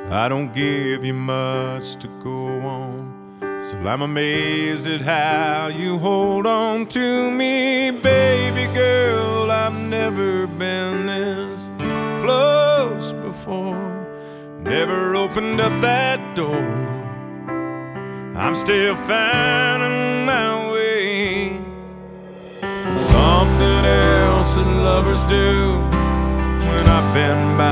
I don't give you much to go on, still I'm amazed at how you hold on to me. Baby girl, I've never been this close before, never opened up that door. I'm still finding my way. Something else that lovers do when I've been by